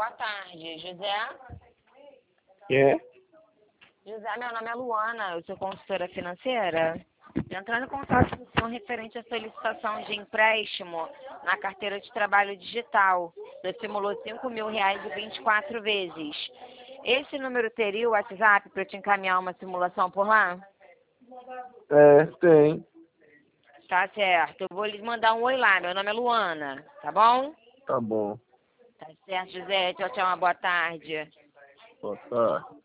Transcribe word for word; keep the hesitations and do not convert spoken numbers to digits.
Boa tarde, José. É? José, meu nome é Luana, eu sou consultora financeira. Entrando em contato com o senhor referente à solicitação de empréstimo na carteira de trabalho digital. Você simulou cinco mil reais e vinte e quatro vezes. Esse número teria o WhatsApp para eu te encaminhar uma simulação por lá? É, tem. Tá certo. Eu vou lhes mandar um oi lá. Meu nome é Luana, tá bom? Tá bom. Tá certo, José. Tchau, tchau. Uma boa tarde. Boa tarde.